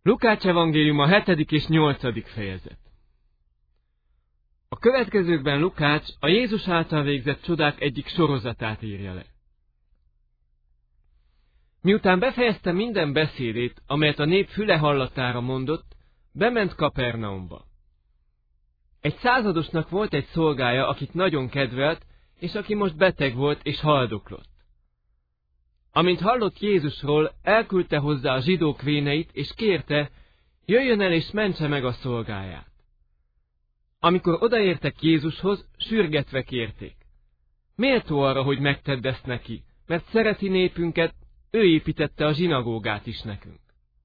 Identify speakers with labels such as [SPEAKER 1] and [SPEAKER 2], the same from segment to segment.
[SPEAKER 1] Lukács evangéliuma 7. és 8. fejezet. A következőkben Lukács a Jézus által végzett csodák egyik sorozatát írja le. Miután befejezte minden beszédét, amelyet a nép füle hallatára mondott, bement Kapernaumba. Egy századosnak volt egy szolgája, akit nagyon kedvelt, és aki most beteg volt és haldoklott. Amint hallott Jézusról, elküldte hozzá a zsidók véneit, és kérte, jöjjön el és mentse meg a szolgáját. Amikor odaértek Jézushoz, sürgetve kérték. Méltó arra, hogy megtedd ezt neki, mert szereti népünket, ő építette a zsinagógát is nekünk.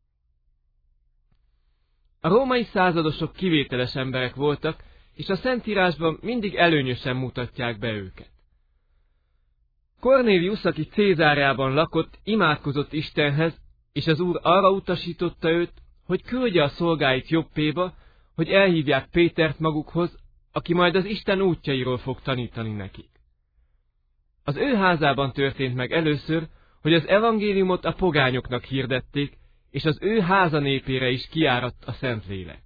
[SPEAKER 1] A római századosok kivételes emberek voltak, és a Szentírásban mindig előnyösen mutatják be őket. Kornélius, aki Cézáreában lakott, imádkozott Istenhez, és az Úr arra utasította őt, hogy küldje a szolgáit Joppéba, hogy elhívják Pétert magukhoz, aki majd az Isten útjairól fog tanítani nekik. Az ő házában történt meg először, hogy az evangéliumot a pogányoknak hirdették, és az ő háza népére is kiáradt a Szentlélek.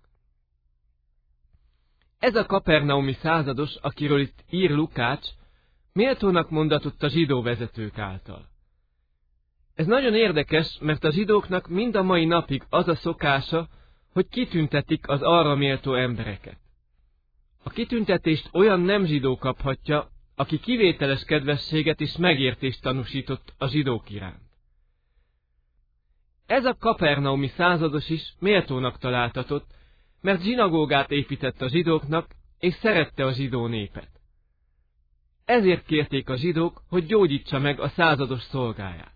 [SPEAKER 1] Ez a kapernaumi százados, akiről itt ír Lukács, méltónak mondatott a zsidó vezetők által. Ez nagyon érdekes, mert a zsidóknak mind a mai napig az a szokása, hogy kitüntetik az arra méltó embereket. A kitüntetést olyan nem zsidó kaphatja, aki kivételes kedvességet és megértést tanúsított a zsidók iránt. Ez a kapernaumi százados is méltónak találtatott, mert zsinagógát épített a zsidóknak, és szerette a zsidó népet. Ezért kérték a zsidók, hogy gyógyítsa meg a százados szolgáját.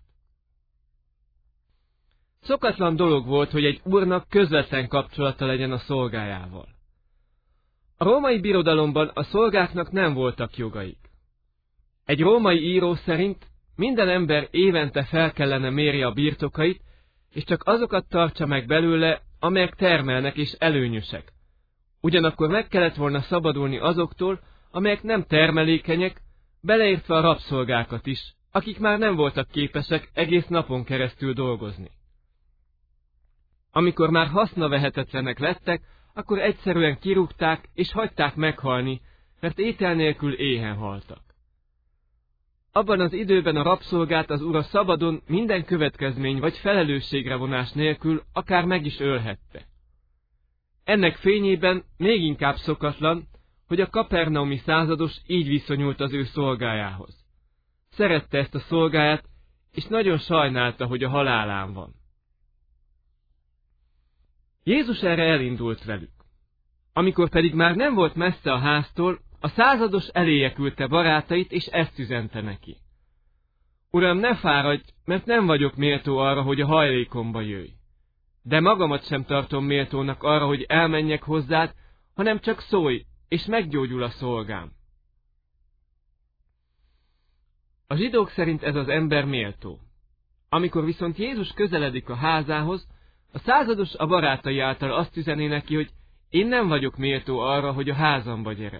[SPEAKER 1] Szokatlan dolog volt, hogy egy úrnak közvetlen kapcsolata legyen a szolgájával. A római birodalomban a szolgáknak nem voltak jogaik. Egy római író szerint minden ember évente fel kellene mérje a birtokait, és csak azokat tartsa meg belőle, amelyek termelnek és előnyösek. Ugyanakkor meg kellett volna szabadulni azoktól, amelyek nem termelékenyek, beleértve a rabszolgákat is, akik már nem voltak képesek egész napon keresztül dolgozni. Amikor már hasznavehetetlenek lettek, akkor egyszerűen kirúgták és hagyták meghalni, mert étel nélkül éhen haltak. Abban az időben a rabszolgát az ura szabadon minden következmény vagy felelősségre vonás nélkül akár meg is ölhette. Ennek fényében még inkább szokatlan, hogy a kapernaumi százados így viszonyult az ő szolgájához. Szerette ezt a szolgáját, és nagyon sajnálta, hogy a halálán van. Jézus erre elindult velük. Amikor pedig már nem volt messze a háztól, a százados eléje küldte barátait, és ezt üzente neki. Uram, ne fáradj, mert nem vagyok méltó arra, hogy a hajlékomba jöjj. De magamat sem tartom méltónak arra, hogy elmenjek hozzád, hanem csak szólj, és meggyógyul a szolgám. A zsidók szerint ez az ember méltó. Amikor viszont Jézus közeledik a házához, a százados a barátai által azt üzeni neki, hogy én nem vagyok méltó arra, hogy a házamba gyere.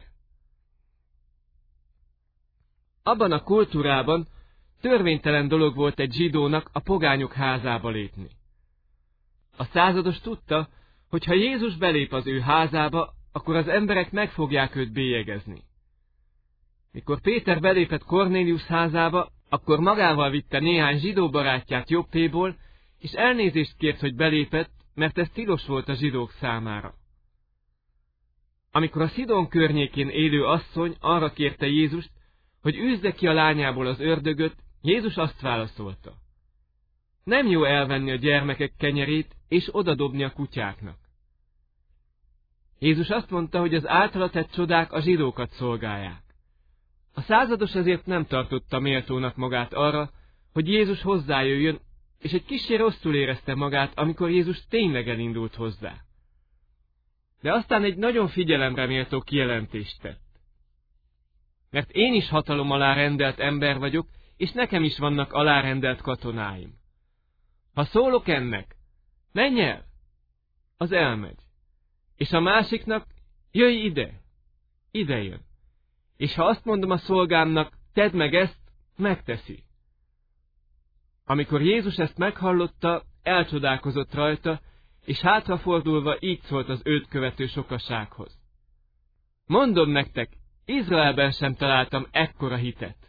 [SPEAKER 1] Abban a kultúrában törvénytelen dolog volt egy zsidónak a pogányok házába lépni. A százados tudta, hogy ha Jézus belép az ő házába, akkor az emberek meg fogják őt bélyegezni. Mikor Péter belépett Kornélius házába, akkor magával vitte néhány zsidó barátját Joppéból, és elnézést kért, hogy belépett, mert ez tilos volt a zsidók számára. Amikor a Szidón környékén élő asszony arra kérte Jézust, hogy űzze ki a lányából az ördögöt, Jézus azt válaszolta: nem jó elvenni a gyermekek kenyerét, és odadobni a kutyáknak. Jézus azt mondta, hogy az általa tett csodák a zsidókat szolgálják. A százados ezért nem tartotta méltónak magát arra, hogy Jézus hozzájöjjön, és egy kissé rosszul érezte magát, amikor Jézus tényleg elindult hozzá. De aztán egy nagyon figyelemre méltó kijelentést tett. Mert én is hatalom alá rendelt ember vagyok, és nekem is vannak alárendelt katonáim. Ha szólok ennek, menj el, az elmegy. És a másiknak, jöjj ide, ide jön. És ha azt mondom a szolgámnak, tedd meg ezt, megteszi. Amikor Jézus ezt meghallotta, elcsodálkozott rajta, és hátrafordulva így szólt az őt követő sokasághoz. Mondom nektek, Izraelben sem találtam ekkora hitet.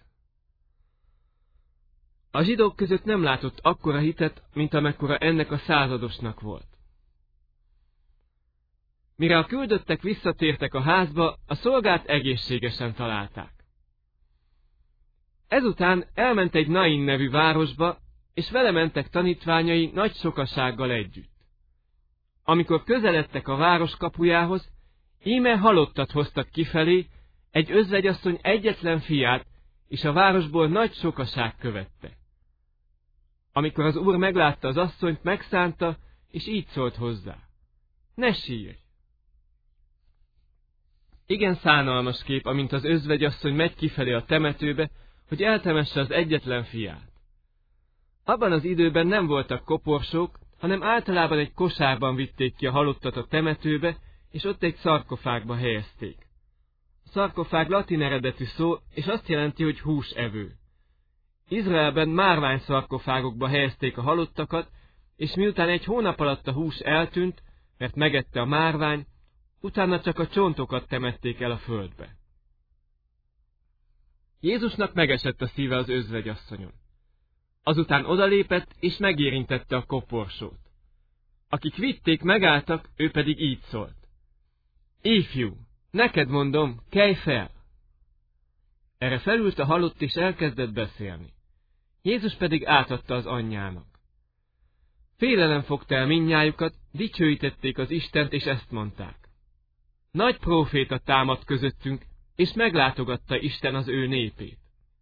[SPEAKER 1] A zsidók között nem látott akkora hitet, mint amekkora ennek a századosnak volt. Mire a küldöttek visszatértek a házba, a szolgát egészségesen találták. Ezután elment egy Nain nevű városba, és vele mentek tanítványai nagy sokasággal együtt. Amikor közeledtek a város kapujához, íme halottat hoztak kifelé, egy özvegyasszony egyetlen fiát, és a városból nagy sokaság követte. Amikor az úr meglátta az asszonyt, megszánta, és így szólt hozzá: ne sírj! Igen szánalmas kép, amint az özvegyasszony megy kifelé a temetőbe, hogy eltemesse az egyetlen fiát. Abban az időben nem voltak koporsók, hanem általában egy kosárban vitték ki a halottat a temetőbe, és ott egy szarkofágba helyezték. A szarkofág latin eredetű szó, és azt jelenti, hogy húsevő. Izraelben márvány szarkofágokba helyezték a halottakat, és miután egy hónap alatt a hús eltűnt, mert megette a márvány, utána csak a csontokat temették el a földbe. Jézusnak megesett a szíve az özvegyasszonyon. Azután odalépett, és megérintette a koporsót. Akik vitték, megálltak, ő pedig így szólt: ifjú, neked mondom, kelj fel! Erre felült a halott, és elkezdett beszélni. Jézus pedig átadta az anyjának. Félelem fogta el mindnyájukat, dicsőítették az Istent, és ezt mondták: nagy próféta támadt közöttünk, és meglátogatta Isten az ő népét.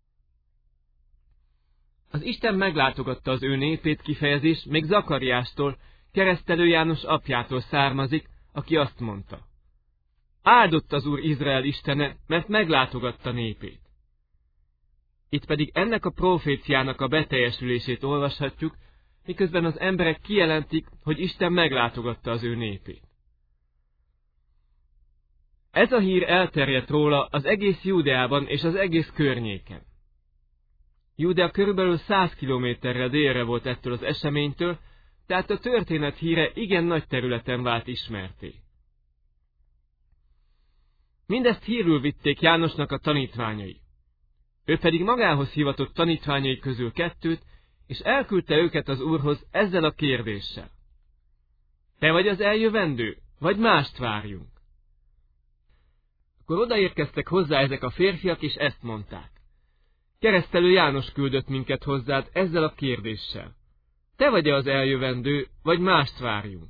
[SPEAKER 1] Az Isten meglátogatta az ő népét kifejezés még Zakariástól, Keresztelő János apjától származik, aki azt mondta: áldott az Úr Izrael Istene, mert meglátogatta népét. Itt pedig ennek a proféciának a beteljesülését olvashatjuk, miközben az emberek kijelentik, hogy Isten meglátogatta az ő népét. Ez a hír elterjedt róla az egész Júdeában és az egész környéken. Júdea körülbelül 100 kilométerre délre volt ettől az eseménytől, tehát a történet híre igen nagy területen vált ismertté. Mindezt hírül vitték Jánosnak a tanítványai. Ő pedig magához hivatott tanítványai közül 2, és elküldte őket az Úrhoz ezzel a kérdéssel: te vagy az eljövendő, vagy mást várjunk? Akkor odaérkeztek hozzá ezek a férfiak, és ezt mondták: Keresztelő János küldött minket hozzád ezzel a kérdéssel: te vagy-e az eljövendő, vagy mást várjunk?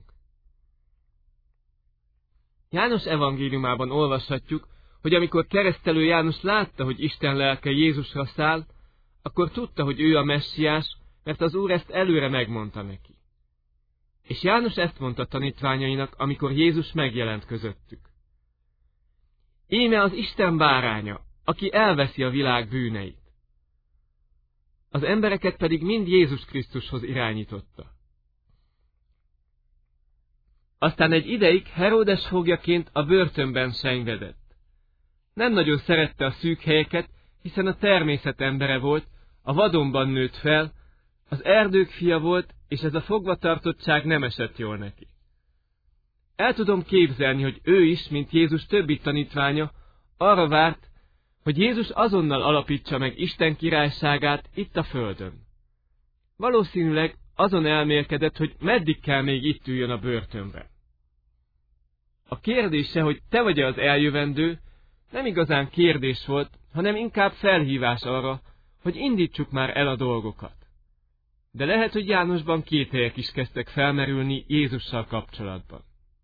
[SPEAKER 1] János evangéliumában olvashatjuk, hogy amikor Keresztelő János látta, hogy Isten lelke Jézusra száll, akkor tudta, hogy ő a messiás, mert az Úr ezt előre megmondta neki. És János ezt mondta tanítványainak, amikor Jézus megjelent közöttük: íme az Isten báránya, aki elveszi a világ bűneit. Az embereket pedig mind Jézus Krisztushoz irányította. Aztán egy ideig Heródes foglyaként a börtönben sengvedett. Nem nagyon szerette a szűk helyeket, hiszen a természet embere volt, a vadonban nőtt fel, az erdők fia volt, és ez a fogvatartottság nem esett jól neki. El tudom képzelni, hogy ő is, mint Jézus többi tanítványa, arra várt, hogy Jézus azonnal alapítsa meg Isten királyságát itt a földön. Valószínűleg azon elmélkedett, hogy meddig kell még itt üljön a börtönben. A kérdése, hogy te vagy-e az eljövendő, nem igazán kérdés volt, hanem inkább felhívás arra, hogy indítsuk már el a dolgokat. De lehet, hogy Jánosban kételyek is kezdtek felmerülni Jézussal kapcsolatban.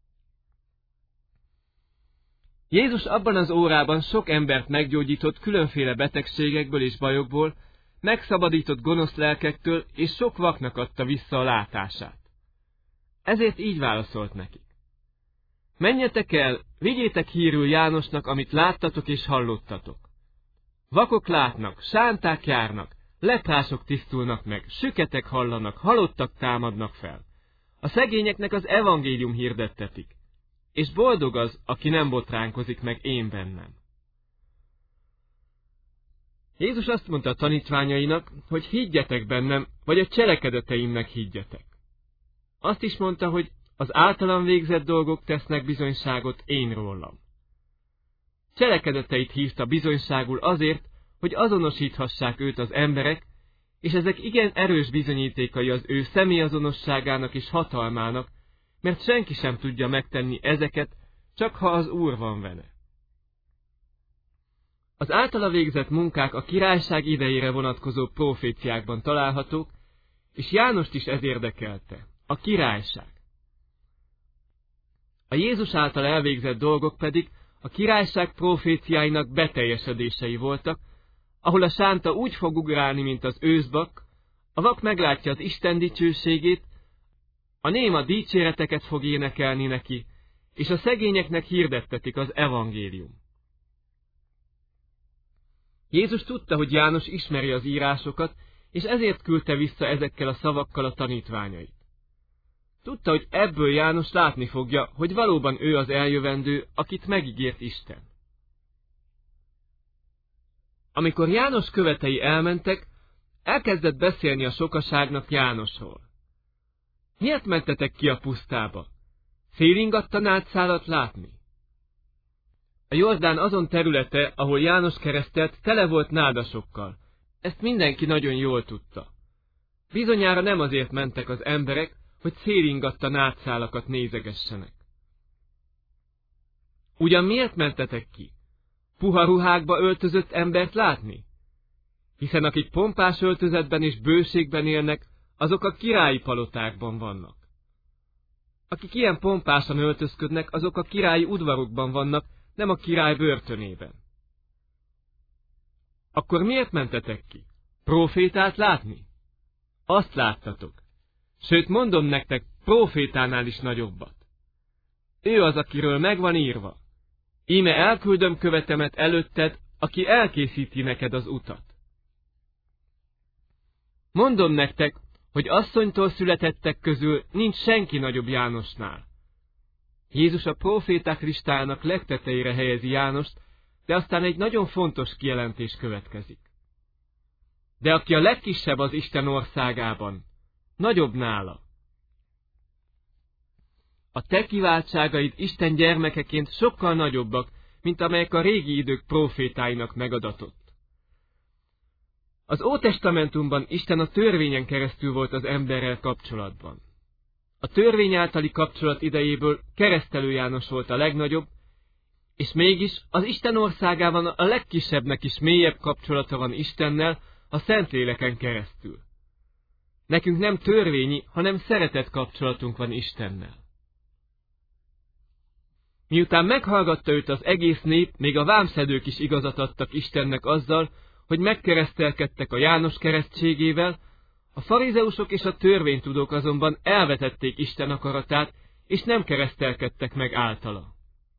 [SPEAKER 1] Jézus abban az órában sok embert meggyógyított különféle betegségekből és bajokból, megszabadított gonosz lelkektől, és sok vaknak adta vissza a látását. Ezért így válaszolt nekik: menjetek el, vigyétek hírül Jánosnak, amit láttatok és hallottatok. Vakok látnak, sánták járnak, leprások tisztulnak meg, süketek hallanak, halottak támadnak fel. A szegényeknek az evangélium hirdettetik, és boldog az, aki nem botránkozik meg én bennem. Jézus azt mondta a tanítványainak, hogy higgyetek bennem, vagy a cselekedeteimnek higgyetek. Azt is mondta, hogy az általam végzett dolgok tesznek bizonyságot én rólam. Cselekedeteit hívta bizonyságul azért, hogy azonosíthassák őt az emberek, és ezek igen erős bizonyítékai az ő személyazonosságának és hatalmának, mert senki sem tudja megtenni ezeket, csak ha az Úr van vele. Az általa végzett munkák a királyság idejére vonatkozó proféciákban találhatók, és Jánost is ez érdekelte, a királyság. A Jézus által elvégzett dolgok pedig a királyság proféciáinak beteljesedései voltak, ahol a sánta úgy fog ugrálni, mint az őszbak, a vak meglátja az Isten dicsőségét, a néma dicséreteket fog énekelni neki, és a szegényeknek hirdettetik az evangélium. Jézus tudta, hogy János ismeri az írásokat, és ezért küldte vissza ezekkel a szavakkal a tanítványait. Tudta, hogy ebből János látni fogja, hogy valóban ő az eljövendő, akit megígért Isten. Amikor János követei elmentek, elkezdett beszélni a sokaságnak Jánosról. Miért mentetek ki a pusztába? Félingatta nátszálat látni? A Jordán azon területe, ahol János keresztelt, tele volt nádasokkal. Ezt mindenki nagyon jól tudta. Bizonyára nem azért mentek az emberek, hogy szélingatta nátszálakat nézegessenek. Ugyan miért mentetek ki? Puha ruhákba öltözött embert látni? Hiszen akik pompás öltözetben és bőségben élnek, azok a királyi palotákban vannak. Akik ilyen pompásan öltözködnek, azok a királyi udvarokban vannak, nem a király börtönében. Akkor miért mentetek ki? Prófétát látni? Azt láttatok. Sőt, mondom nektek, prófétánál is nagyobbat. Ő az, akiről megvan írva. Íme elküldöm követemet előtted, aki elkészíti neked az utat. Mondom nektek, hogy asszonytól születettek közül nincs senki nagyobb Jánosnál. Jézus a próféták listájának legtetejére helyezi Jánost, de aztán egy nagyon fontos kijelentés következik. De aki a legkisebb az Isten országában, nagyobb nála. A te kiváltságaid Isten gyermekeként sokkal nagyobbak, mint amelyek a régi idők prófétáinak megadatott. Az Ótestamentumban Isten a törvényen keresztül volt az emberrel kapcsolatban. A törvény általi kapcsolat idejéből Keresztelő János volt a legnagyobb, és mégis az Isten országában a legkisebbnek is mélyebb kapcsolata van Istennel, a Szentléleken keresztül. Nekünk nem törvényi, hanem szeretett kapcsolatunk van Istennel. Miután meghallgatta őt az egész nép, még a vámszedők is igazat adtak Istennek azzal, hogy megkeresztelkedtek a János keresztségével, a farizeusok és a törvénytudók azonban elvetették Isten akaratát, és nem keresztelkedtek meg általa.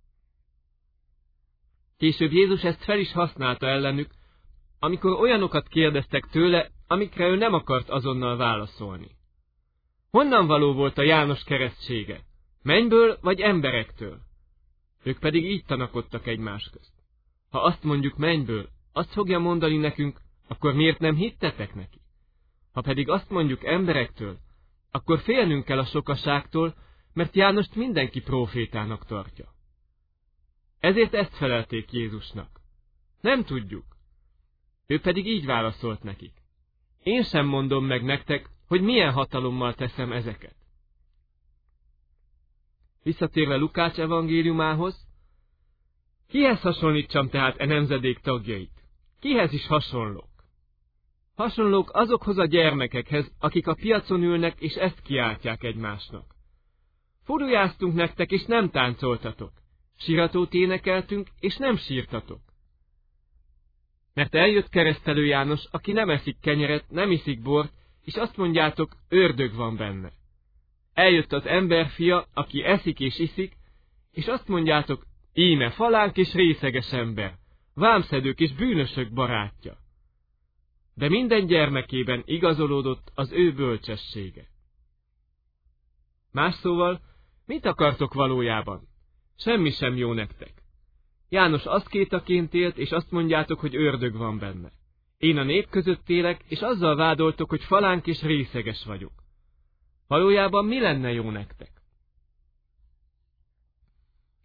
[SPEAKER 1] Később Jézus ezt fel is használta ellenük, amikor olyanokat kérdeztek tőle, amikre ő nem akart azonnal válaszolni. Honnan való volt a János keresztsége? Mennyből vagy emberektől? Ők pedig így tanakodtak egymás közt. Ha azt mondjuk mennyből, azt fogja mondani nekünk, akkor miért nem hittetek neki? Ha pedig azt mondjuk emberektől, akkor félnünk kell a sokaságtól, mert Jánost mindenki prófétának tartja. Ezért ezt felelték Jézusnak. Nem tudjuk. Ő pedig így válaszolt nekik. Én sem mondom meg nektek, hogy milyen hatalommal teszem ezeket. Visszatérve Lukács evangéliumához, kihez hasonlítsam tehát e nemzedék tagjait? Kihez is hasonlók? Hasonlók azokhoz a gyermekekhez, akik a piacon ülnek, és ezt kiáltják egymásnak. Furujáztunk nektek, és nem táncoltatok. Síratót énekeltünk, és nem sírtatok. Mert eljött Keresztelő János, aki nem eszik kenyeret, nem iszik bort, és azt mondjátok, ördög van benne. Eljött az emberfia, aki eszik és iszik, és azt mondjátok, íme falánk és részeges ember, vámszedők és bűnösök barátja. De minden gyermekében igazolódott az ő bölcsessége. Más szóval, mit akartok valójában? Semmi sem jó nektek. János aszkétaként élt, és azt mondjátok, hogy ördög van benne. Én a nép között élek, és azzal vádoltok, hogy falánk és részeges vagyok. Valójában mi lenne jó nektek?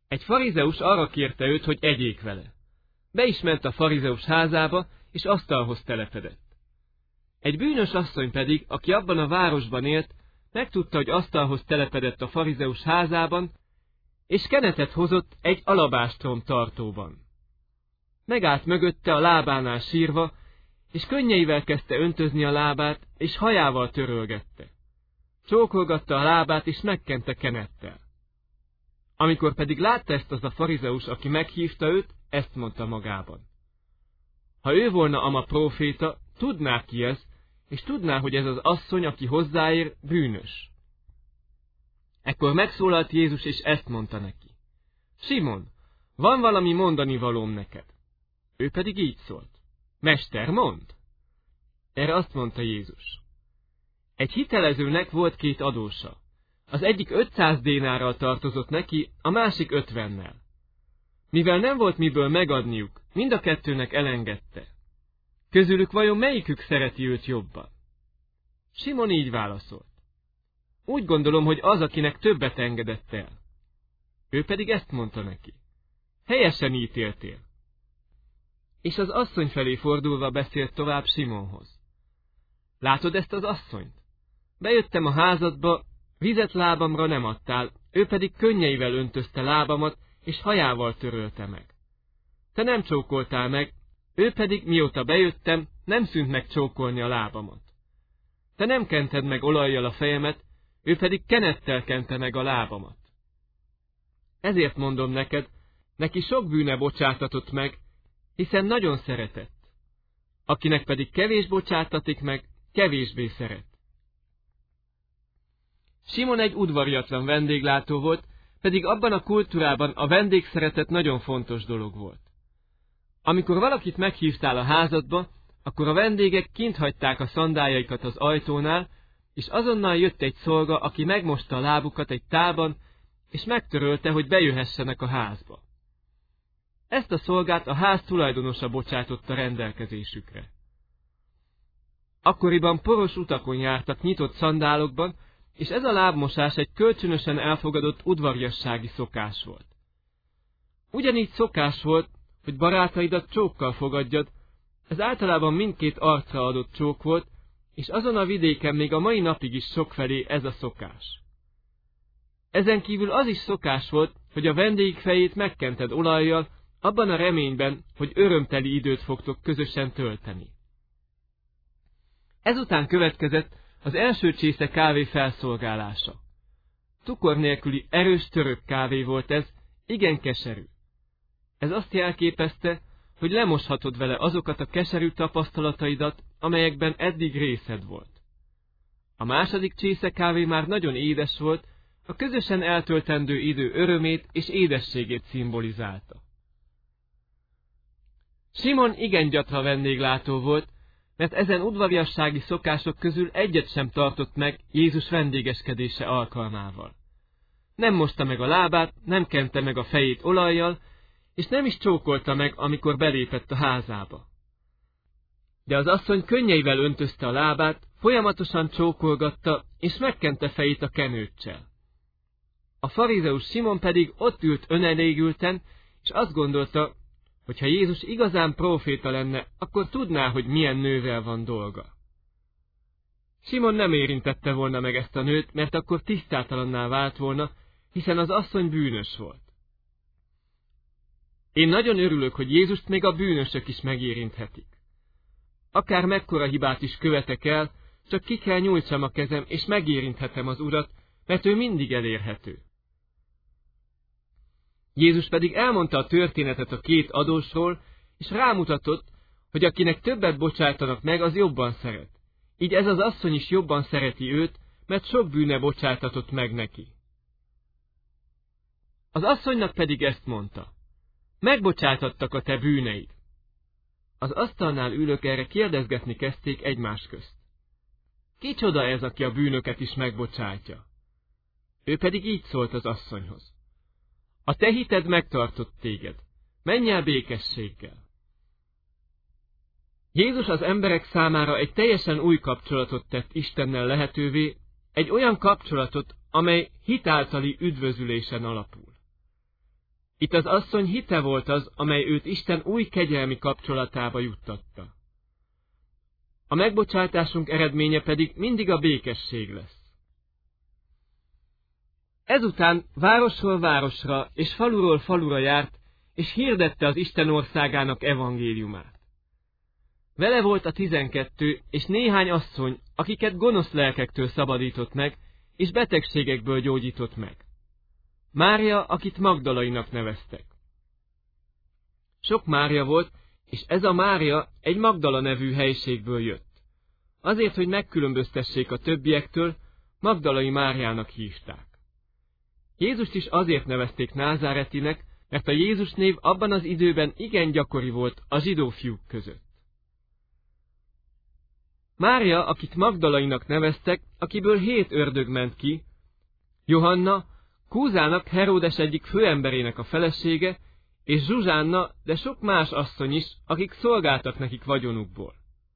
[SPEAKER 1] Egy farizeus arra kérte őt, hogy egyék vele. Be is ment a farizeus házába, és asztalhoz telepedett. Egy bűnös asszony pedig, aki abban a városban élt, megtudta, hogy asztalhoz telepedett a farizeus házában, és kenetet hozott egy alabástrom tartóban. Megállt mögötte a lábánál sírva, és könnyeivel kezdte öntözni a lábát, és hajával törölgette. Csókolgatta a lábát, és megkente kenettel. Amikor pedig látta ezt az a farizeus, aki meghívta őt, ezt mondta magában. Ha ő volna ama próféta, tudná ki ez, és tudná, hogy ez az asszony, aki hozzáér, bűnös. Ekkor megszólalt Jézus, és ezt mondta neki. Simon, van valami mondani valóm neked? Ő pedig így szólt. Mester, mondd! Erre azt mondta Jézus. Egy hitelezőnek volt 2 adósa. Az egyik 500 dénárral tartozott neki, a másik 50-nel. Mivel nem volt miből megadniuk, mind a 2-nek elengedte. Közülük vajon melyikük szereti őt jobban? Simon így válaszolt. Úgy gondolom, hogy az, akinek többet engedett el. Ő pedig ezt mondta neki. Helyesen ítéltél. És az asszony felé fordulva beszélt tovább Simonhoz. Látod ezt az asszonyt? Bejöttem a házadba, vizet lábamra nem adtál, ő pedig könnyeivel öntözte lábamat, és hajával törölte meg. Te nem csókoltál meg, ő pedig, mióta bejöttem, nem szűnt meg csókolni a lábamat. Te nem kented meg olajjal a fejemet, ő pedig kenettel kente meg a lábamat. Ezért mondom neked, neki sok bűne bocsátatott meg, hiszen nagyon szeretett. Akinek pedig kevés bocsátatik meg, kevésbé szeret. Simon egy udvariatlan vendéglátó volt, pedig abban a kultúrában a vendégszeretet nagyon fontos dolog volt. Amikor valakit meghívtál a házadba, akkor a vendégek kint hagyták a szandáljaikat az ajtónál, és azonnal jött egy szolga, aki megmosta a lábukat egy tálban, és megtörölte, hogy bejöhessenek a házba. Ezt a szolgát a ház tulajdonosa bocsátotta rendelkezésükre. Akkoriban poros utakon jártak nyitott szandálokban, és ez a lábmosás egy kölcsönösen elfogadott udvariassági szokás volt. Ugyanígy szokás volt, hogy barátaidat csókkal fogadjad, ez általában mindkét arcra adott csók volt, és azon a vidéken még a mai napig is sokfelé ez a szokás. Ezen kívül az is szokás volt, hogy a vendég fejét megkented olajjal, abban a reményben, hogy örömteli időt fogtok közösen tölteni. Ezután következett az első csésze kávé felszolgálása. Cukor nélküli erős török kávé volt ez, igen keserű. Ez azt jelképezte, hogy lemoshatod vele azokat a keserű tapasztalataidat, amelyekben eddig részed volt. A második csésze kávé már nagyon édes volt, a közösen eltöltendő idő örömét és édességét szimbolizálta. Simon igen gyatra vendéglátó volt, mert ezen udvariassági szokások közül egyet sem tartott meg Jézus vendégeskedése alkalmával. Nem mosta meg a lábát, nem kente meg a fejét olajjal, és nem is csókolta meg, amikor belépett a házába. De az asszony könnyeivel öntözte a lábát, folyamatosan csókolgatta, és megkente fejét a kenőccsel. A farizeus Simon pedig ott ült önelégülten, és azt gondolta, hogy ha Jézus igazán próféta lenne, akkor tudná, hogy milyen nővel van dolga. Simon nem érintette volna meg ezt a nőt, mert akkor tisztátalanná vált volna, hiszen az asszony bűnös volt. Én nagyon örülök, hogy Jézust még a bűnösök is megérinthetik. Akár mekkora hibát is követek el, csak ki kell nyújtsam a kezem, és megérinthetem az Urat, mert ő mindig elérhető. Jézus pedig elmondta a történetet a 2 adósról, és rámutatott, hogy akinek többet bocsátanak meg, az jobban szeret. Így ez az asszony is jobban szereti őt, mert sok bűne bocsátatott meg neki. Az asszonynak pedig ezt mondta. Megbocsátattak a te bűneid. Az asztalnál ülők erre kérdezgetni kezdték egymás közt. Kicsoda ez, aki a bűnöket is megbocsátja? Ő pedig így szólt az asszonyhoz. A te hited megtartott téged. Menj el békességgel. Jézus az emberek számára egy teljesen új kapcsolatot tett Istennel lehetővé, egy olyan kapcsolatot, amely hit általi üdvözülésen alapul. Itt az asszony hite volt az, amely őt Isten új kegyelmi kapcsolatába juttatta. A megbocsátásunk eredménye pedig mindig a békesség lesz. Ezután városról városra és faluról falura járt, és hirdette az Isten országának evangéliumát. Vele volt a 12 és néhány asszony, akiket gonosz lelkektől szabadított meg, és betegségekből gyógyított meg. Mária, akit Magdalainak neveztek. Sok Mária volt, és ez a Mária egy Magdala nevű helyiségből jött. Azért, hogy megkülönböztessék a többiektől, Magdalai Máriának hívták. Jézust is azért nevezték Názáretinek, mert a Jézus név abban az időben igen gyakori volt a zsidó fiúk között. Mária, akit Magdalainak neveztek, akiből 7 ördög ment ki, Johanna, Kúzának, Heródes egyik főemberének a felesége, és Zsuzsánna, de sok más asszony is, akik szolgáltak nekik vagyonukból.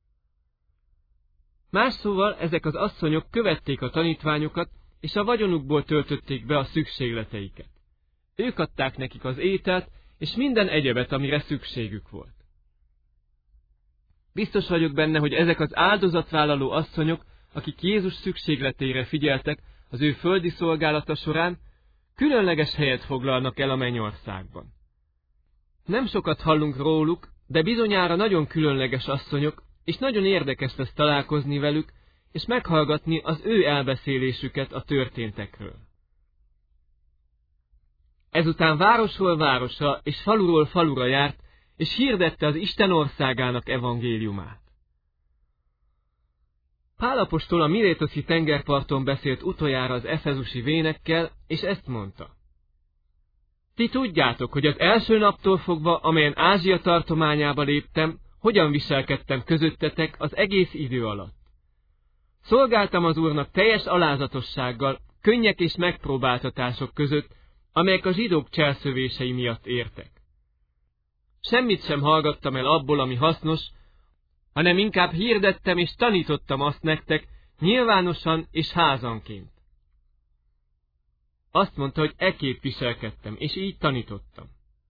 [SPEAKER 1] Más szóval ezek az asszonyok követték a tanítványokat, és a vagyonukból töltötték be a szükségleteiket. Ők adták nekik az ételt, és minden egyebet, amire szükségük volt. Biztos vagyok benne, hogy ezek az áldozatvállaló asszonyok, akik Jézus szükségleteire figyeltek az ő földi szolgálata során, különleges helyet foglalnak el a mennyországban. Nem sokat hallunk róluk, de bizonyára nagyon különleges asszonyok, és nagyon érdekes lesz találkozni velük, és meghallgatni az ő elbeszélésüket a történtekről. Ezután városról városra és faluról falura járt, és hirdette az Isten országának evangéliumát. Pál apostol a Milétoszi tengerparton beszélt utoljára az efezusi vénekkel, és ezt mondta. Ti tudjátok, hogy az első naptól fogva, amelyen Ázsia tartományába léptem, hogyan viselkedtem közöttetek az egész idő alatt. Szolgáltam az Úrnak teljes alázatossággal, könnyek és megpróbáltatások között, amelyek a zsidók cselszövései miatt értek. Semmit sem hallgattam el abból, ami hasznos, hanem inkább hirdettem és tanítottam azt nektek, nyilvánosan és házanként. Azt mondta, hogy ekképp viselkedtem, és így tanítottam.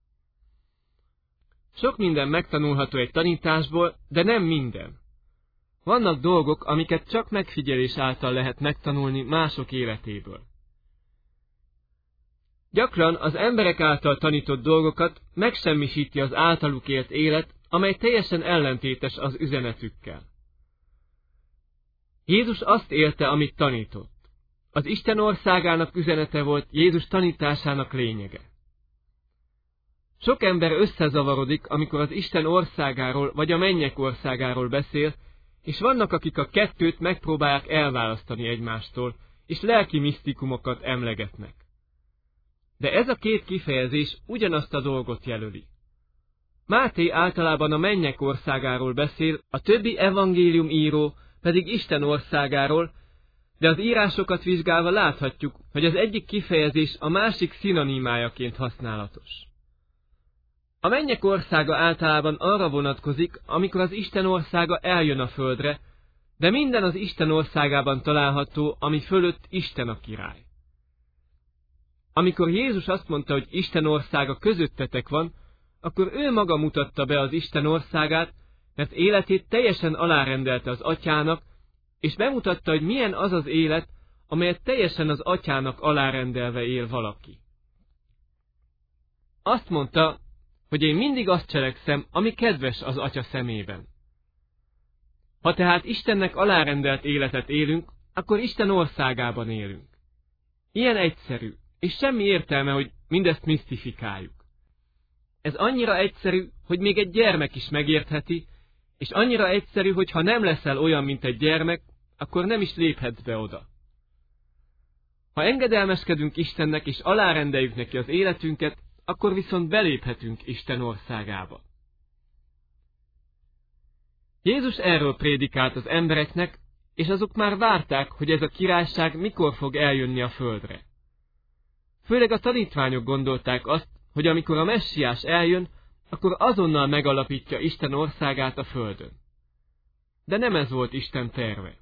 [SPEAKER 1] Sok minden megtanulható egy tanításból, de nem minden. Vannak dolgok, amiket csak megfigyelés által lehet megtanulni mások életéből. Gyakran az emberek által tanított dolgokat megsemmisíti az általuk élt élet, amely teljesen ellentétes az üzenetükkel. Jézus azt élte, amit tanított. Az Isten országának üzenete volt Jézus tanításának lényege. Sok ember összezavarodik, amikor az Isten országáról vagy a mennyek országáról beszél, és vannak, akik a kettőt megpróbálják elválasztani egymástól, és lelki misztikumokat emlegetnek. De ez a két kifejezés ugyanazt a dolgot jelöli. Máté általában a mennyek országáról beszél, a többi evangélium író pedig Isten országáról, de az írásokat vizsgálva láthatjuk, hogy az egyik kifejezés a másik szinonimájaként használatos. A mennyek országa általában arra vonatkozik, amikor az Isten országa eljön a földre, de minden az Isten országában található, ami fölött Isten a király. Amikor Jézus azt mondta, hogy Isten országa közöttetek van, akkor ő maga mutatta be az Isten országát, mert életét teljesen alárendelte az Atyának, és bemutatta, hogy milyen az az élet, amelyet teljesen az Atyának alárendelve él valaki. Azt mondta, hogy én mindig azt cselekszem, ami kedves az Atya szemében. Ha tehát Istennek alárendelt életet élünk, akkor Isten országában élünk. Ilyen egyszerű, és semmi értelme, hogy mindezt misztifikáljuk. Ez annyira egyszerű, hogy még egy gyermek is megértheti, és annyira egyszerű, hogy ha nem leszel olyan, mint egy gyermek, akkor nem is léphetsz be oda. Ha engedelmeskedünk Istennek és alárendeljük neki az életünket, akkor viszont beléphetünk Isten országába. Jézus erről prédikált az embereknek, és azok már várták, hogy ez a királyság mikor fog eljönni a földre. Főleg a tanítványok gondolták azt, hogy amikor a messiás eljön, akkor azonnal megalapítja Isten országát a földön. De nem ez volt Isten terve.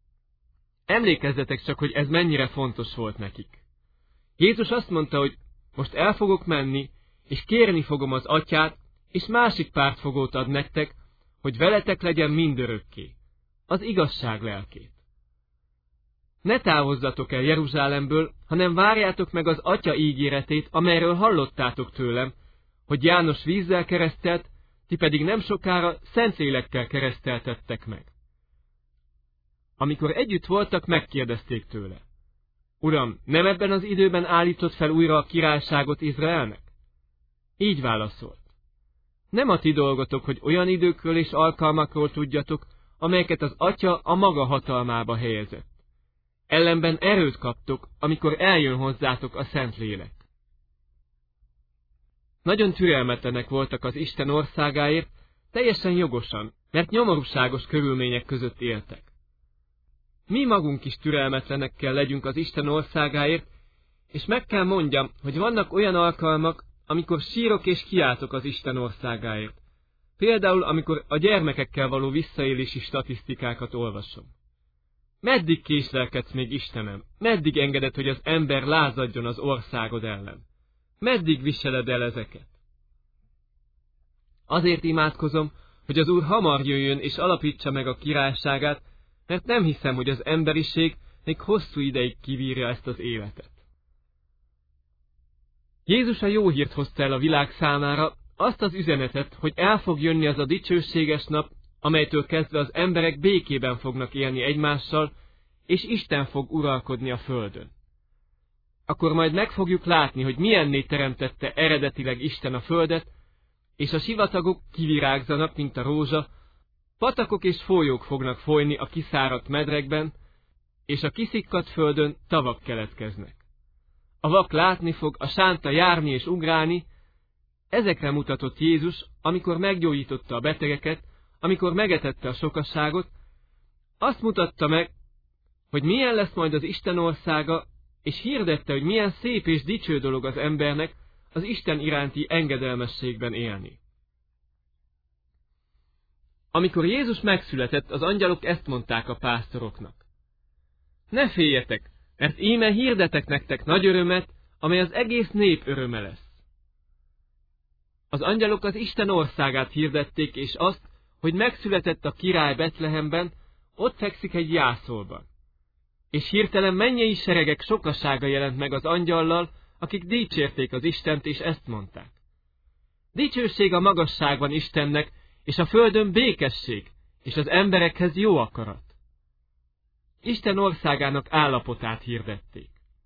[SPEAKER 1] Emlékezzetek csak, hogy ez mennyire fontos volt nekik. Jézus azt mondta, hogy most el fogok menni, és kérni fogom az Atyát, és másik pártfogót ad nektek, hogy veletek legyen mindörökké, az igazság lelkét. Ne távozzatok el Jeruzsálemből, hanem várjátok meg az Atya ígéretét, amelyről hallottátok tőlem, hogy János vízzel keresztelt, ti pedig nem sokára Szentlélekkel kereszteltettek meg. Amikor együtt voltak, megkérdezték tőle: Uram, nem ebben az időben állított fel újra a királyságot Izraelnek? Így válaszolt: Nem a ti dolgotok, hogy olyan időkről és alkalmakról tudjatok, amelyeket az Atya a maga hatalmába helyezett. Ellenben erőt kaptok, amikor eljön hozzátok a Szentlélek. Nagyon türelmetlenek voltak az Isten országáért, teljesen jogosan, mert nyomorúságos körülmények között éltek. Mi magunk is türelmetlenek kell legyünk az Isten országáért, és meg kell mondjam, hogy vannak olyan alkalmak, amikor sírok és kiáltok az Isten országáért. Például, amikor a gyermekekkel való visszaélési statisztikákat olvasom. Meddig késlelkedsz még, Istenem? Meddig engeded, hogy az ember lázadjon az országod ellen? Meddig viseled el ezeket? Azért imádkozom, hogy az Úr hamar jöjjön és alapítsa meg a királyságát, mert nem hiszem, hogy az emberiség még hosszú ideig kibírja ezt az életet. Jézus a jó hírt hozta el a világ számára, azt az üzenetet, hogy el fog jönni az a dicsőséges nap, amelytől kezdve az emberek békében fognak élni egymással, és Isten fog uralkodni a földön. Akkor majd meg fogjuk látni, hogy milyenné teremtette eredetileg Isten a földet, és a sivatagok kivirágzanak, mint a rózsa, patakok és folyók fognak folyni a kiszáradt medrekben, és a kiszikkadt földön tavak keletkeznek. A vak látni fog, a sánta járni és ugrálni. Ezekre mutatott Jézus, amikor meggyógyította a betegeket, amikor megetette a sokaságot. Azt mutatta meg, hogy milyen lesz majd az Isten országa, és hirdette, hogy milyen szép és dicső dolog az embernek az Isten iránti engedelmességben élni. Amikor Jézus megszületett, az angyalok ezt mondták a pásztoroknak: Ne féljetek, mert íme hirdetek nektek nagy örömet, amely az egész nép öröme lesz. Az angyalok az Isten országát hirdették, és azt, hogy megszületett a király Betlehemben, ott fekszik egy jászolban. És hirtelen mennyei seregek sokasága jelent meg az angyallal, akik dicsérték az Istent, és ezt mondták: Dicsőség a magasságban Istennek, és a földön békesség, és az emberekhez jó akarat. Isten országának állapotát hirdették.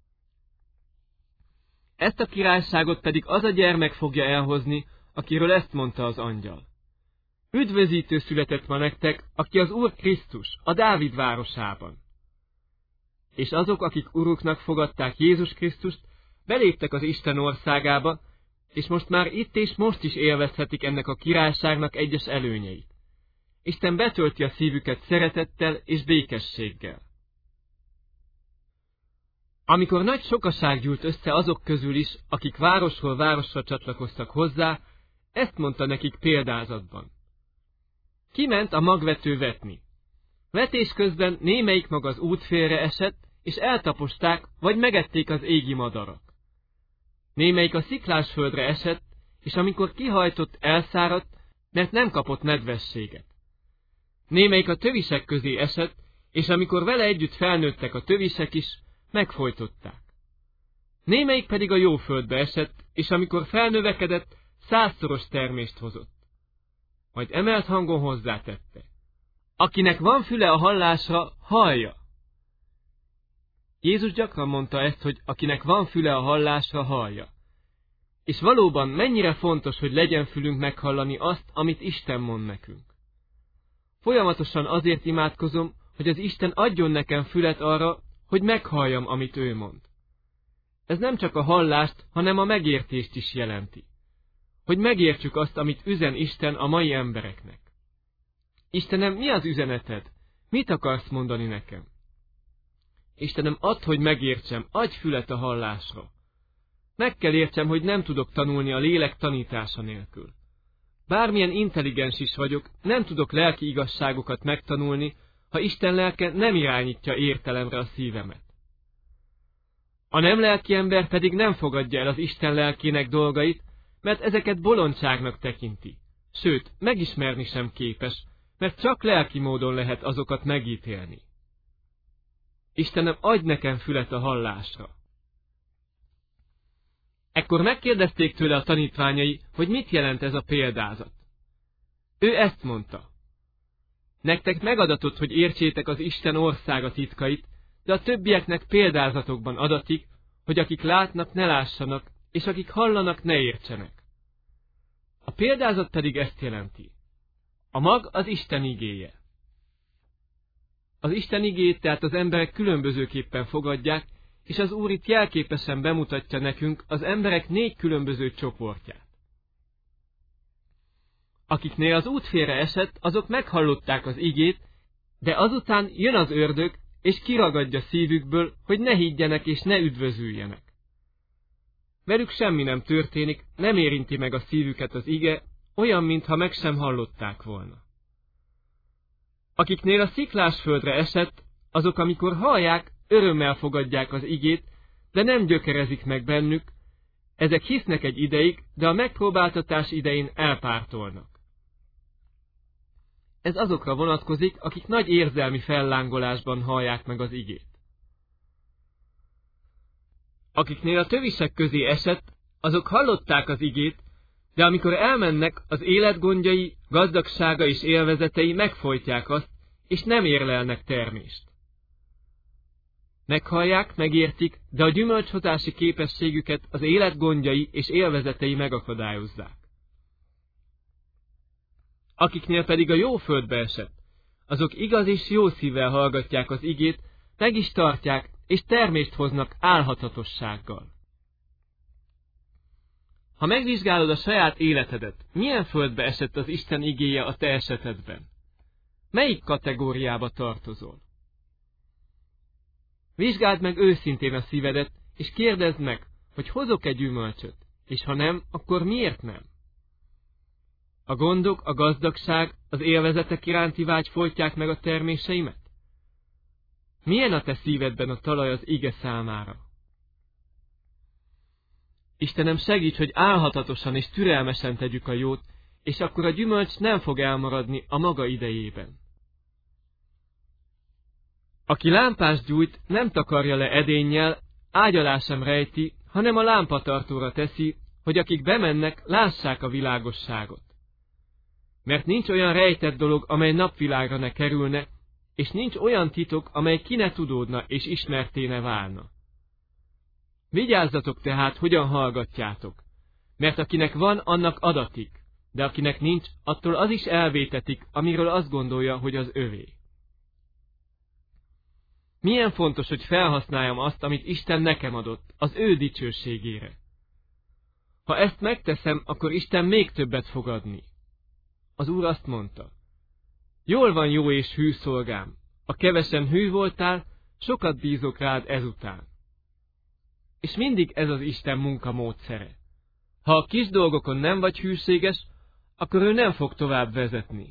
[SPEAKER 1] Ezt a királyságot pedig az a gyermek fogja elhozni, akiről ezt mondta az angyal: Üdvözítő született ma nektek, aki az Úr Krisztus, a Dávid városában. És azok, akik uruknak fogadták Jézus Krisztust, beléptek az Isten országába, és most már itt és most is élvezhetik ennek a királyságnak egyes előnyeit. Isten betölti a szívüket szeretettel és békességgel. Amikor nagy sokaság gyűlt össze azok közül is, akik városról városra csatlakoztak hozzá, ezt mondta nekik példázatban: Kiment a magvető vetni. Vetés közben némelyik mag az útfélre esett, és eltaposták, vagy megették az égi madarak. Némelyik a sziklás földre esett, és amikor kihajtott, elszáradt, mert nem kapott nedvességet. Némelyik a tövisek közé esett, és amikor vele együtt felnőttek a tövisek is, megfojtották. Némelyik pedig a jó földbe esett, és amikor felnövekedett, 100-szoros termést hozott. Majd emelt hangon hozzátette: Akinek van füle a hallásra, hallja! Jézus gyakran mondta ezt, hogy akinek van füle a hallásra, hallja. És valóban mennyire fontos, hogy legyen fülünk meghallani azt, amit Isten mond nekünk. Folyamatosan azért imádkozom, hogy az Isten adjon nekem fület arra, hogy meghalljam, amit ő mond. Ez nem csak a hallást, hanem a megértést is jelenti. Hogy megértsük azt, amit üzen Isten a mai embereknek. Istenem, mi az üzeneted? Mit akarsz mondani nekem? Istenem, add, hogy megértsem, adj fület a hallásra. Meg kell értsem, hogy nem tudok tanulni a lélek tanítása nélkül. Bármilyen intelligens is vagyok, nem tudok lelki igazságokat megtanulni, ha Isten lelke nem irányítja értelemre a szívemet. A nem lelki ember pedig nem fogadja el az Isten lelkének dolgait, mert ezeket bolondságnak tekinti. Sőt, megismerni sem képes, mert csak lelki módon lehet azokat megítélni. Istenem, adj nekem fület a hallásra. Ekkor megkérdezték tőle a tanítványai, hogy mit jelent ez a példázat. Ő ezt mondta: nektek megadatott, hogy értsétek az Isten országa titkait, de a többieknek példázatokban adatik, hogy akik látnak, ne lássanak, és akik hallanak, ne értsenek. A példázat pedig ezt jelenti: a mag az Isten igéje. Az Isten igéjét tehát az emberek különbözőképpen fogadják, és az Úr itt jelképesen bemutatja nekünk az emberek 4 különböző csoportját. Akiknél az út félre esett, azok meghallották az igét, de azután jön az ördög, és kiragadja szívükből, hogy ne higgyenek és ne üdvözüljenek. Velük semmi nem történik, nem érinti meg a szívüket az ige, olyan, mintha meg sem hallották volna. Akiknél a sziklás földre esett, azok, amikor hallják, örömmel fogadják az igét, de nem gyökerezik meg bennük, ezek hisznek egy ideig, de a megpróbáltatás idején elpártolnak. Ez azokra vonatkozik, akik nagy érzelmi fellángolásban hallják meg az igét. Akiknél a tövisek közé esett, azok hallották az igét, de amikor elmennek, az életgondjai, gazdagsága és élvezetei megfojtják azt, és nem érlelnek termést. Meghallják, megértik, de a gyümölcshozási képességüket az életgondjai és élvezetei megakadályozzák. Akiknél pedig a jó földbe esett, azok igaz és jó szívvel hallgatják az igét, meg is tartják, és termést hoznak álhatatossággal. Ha megvizsgálod a saját életedet, milyen földbe esett az Isten igéje a te esetedben? Melyik kategóriába tartozol? Vizsgáld meg őszintén a szívedet, és kérdezd meg, hogy hozok-e gyümölcsöt, és ha nem, akkor miért nem? A gondok, a gazdagság, az élvezetek iránti vágy folytják meg a terméseimet? Milyen a te szívedben a talaj az ige számára? Istenem, segíts, hogy álhatatosan és türelmesen tegyük a jót, és akkor a gyümölcs nem fog elmaradni a maga idejében. Aki lámpást gyújt, nem takarja le edénnyel, ágy alá sem rejti, hanem a lámpatartóra teszi, hogy akik bemennek, lássák a világosságot. Mert nincs olyan rejtett dolog, amely napvilágra ne kerülne, és nincs olyan titok, amely ki ne tudódna és ismerté ne válna. Vigyázzatok tehát, hogyan hallgatjátok, mert akinek van, annak adatik, de akinek nincs, attól az is elvétetik, amiről azt gondolja, hogy az övé. Milyen fontos, hogy felhasználjam azt, amit Isten nekem adott, az ő dicsőségére. Ha ezt megteszem, akkor Isten még többet fog adni. Az Úr azt mondta: jól van, jó és hű szolgám, a kevesen hű voltál, sokat bízok rád ezután. És mindig ez az Isten munkamódszere. Ha a kis dolgokon nem vagy hűséges, akkor ő nem fog tovább vezetni.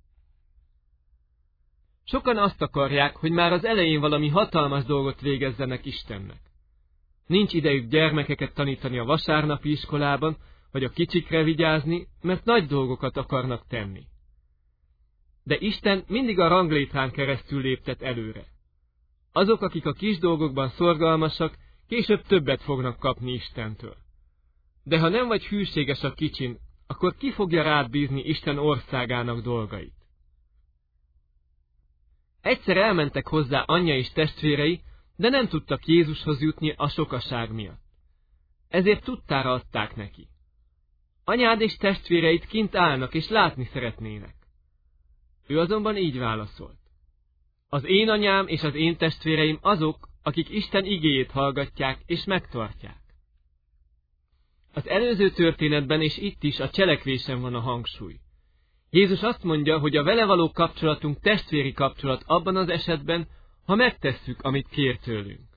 [SPEAKER 1] Sokan azt akarják, hogy már az elején valami hatalmas dolgot végezzenek Istennek. Nincs idejük gyermekeket tanítani a vasárnapi iskolában, vagy a kicsikre vigyázni, mert nagy dolgokat akarnak tenni. De Isten mindig a ranglétrán keresztül léptet előre. Azok, akik a kis dolgokban szorgalmasak, később többet fognak kapni Istentől. De ha nem vagy hűséges a kicsin, akkor ki fogja rád bízni Isten országának dolgait? Egyszer elmentek hozzá anyja és testvérei, de nem tudtak Jézushoz jutni a sokaság miatt. Ezért tudtára adták neki: anyád és testvéreid kint állnak és látni szeretnének. Ő azonban így válaszolt: az én anyám és az én testvéreim azok, akik Isten igéjét hallgatják és megtartják. Az előző történetben és itt is a cselekvésen van a hangsúly. Jézus azt mondja, hogy a vele való kapcsolatunk testvéri kapcsolat abban az esetben, ha megtesszük, amit kér tőlünk.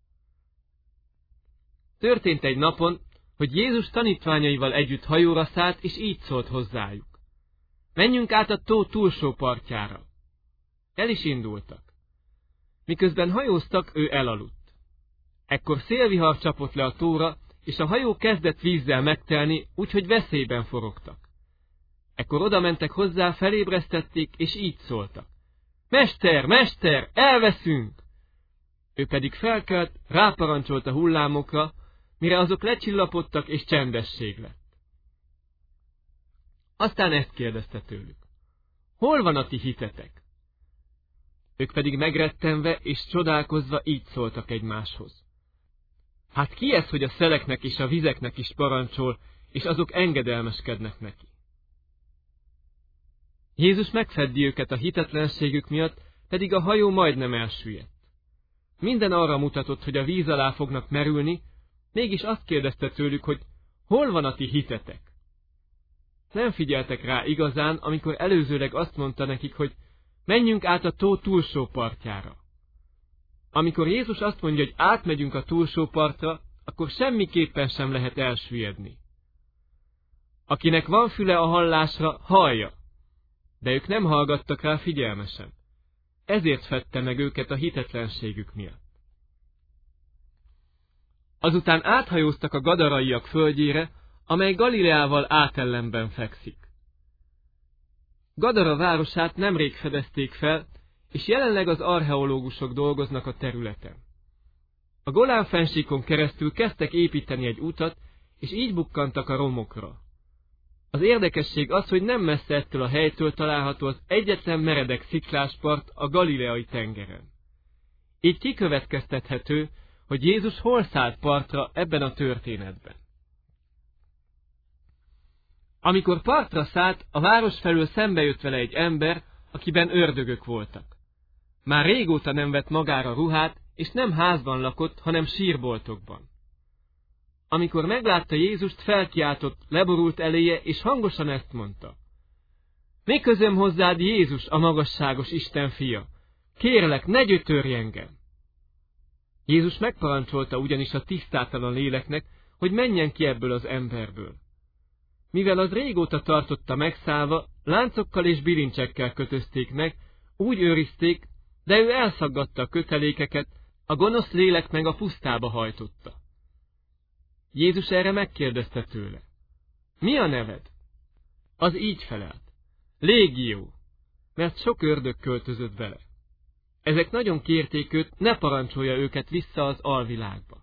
[SPEAKER 1] Történt egy napon, hogy Jézus tanítványaival együtt hajóra szállt, és így szólt hozzájuk: menjünk át a tó túlsó partjára. El is indultak. Miközben hajóztak, ő elaludt. Ekkor szélvihar csapott le a tóra, és a hajó kezdett vízzel megtelni, úgyhogy veszélyben forogtak. Ekkor odamentek hozzá, felébresztették, és így szóltak: Mester, mester, elveszünk! Ő pedig felkelt, ráparancsolt a hullámokra, mire azok lecsillapodtak, és csendesség lett. Aztán ezt kérdezte tőlük: Hol van a ti hitetek? Ők pedig megrettenve és csodálkozva így szóltak egymáshoz: Hát ki ez, hogy a szeleknek és a vizeknek is parancsol, és azok engedelmeskednek neki? Jézus megfeddi őket a hitetlenségük miatt, pedig a hajó majdnem elsüllyedt. Minden arra mutatott, hogy a víz alá fognak merülni, mégis azt kérdezte tőlük, hogy hol van a ti hitetek? Nem figyeltek rá igazán, amikor előzőleg azt mondta nekik, hogy menjünk át a tó túlsó partjára. Amikor Jézus azt mondja, hogy átmegyünk a túlsó partra, akkor semmiképpen sem lehet elsüllyedni. Akinek van füle a hallásra, hallja, de ők nem hallgattak rá figyelmesen. Ezért fedte meg őket a hitetlenségük miatt. Azután áthajóztak a gadaraiak földjére, amely Galileával átellenben fekszik. Gadara városát nemrég fedezték fel, és jelenleg az archeológusok dolgoznak a területen. A Golán-fennsíkon keresztül kezdtek építeni egy utat, és így bukkantak a romokra. Az érdekesség az, hogy nem messze ettől a helytől található az egyetlen meredek szikláspart a Galileai tengeren. Így kikövetkeztethető, hogy Jézus hol szállt partra ebben a történetben. Amikor partra szállt, a város felől szembe jött vele egy ember, akiben ördögök voltak. Már régóta nem vett magára ruhát, és nem házban lakott, hanem sírboltokban. Amikor meglátta Jézust, felkiáltott, leborult eléje, és hangosan ezt mondta: Mi közöm hozzád, Jézus, a magasságos Isten fia? Kérlek, ne gyötörj engem! Jézus megparancsolta ugyanis a tisztátalan léleknek, hogy menjen ki ebből az emberből. Mivel az régóta tartotta megszállva, láncokkal és bilincsekkel kötözték meg, úgy őrizték, de ő elszaggatta a kötelékeket, a gonosz lélek meg a pusztába hajtotta. Jézus erre megkérdezte tőle: Mi a neved? Az így felelt: Légió, mert sok ördög költözött vele. Ezek nagyon kérték őt, ne parancsolja őket vissza az alvilágba.